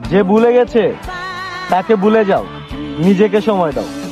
যে ভুলে গেছে তাকে ভুলে যাও, নিজেকে সময় দাও।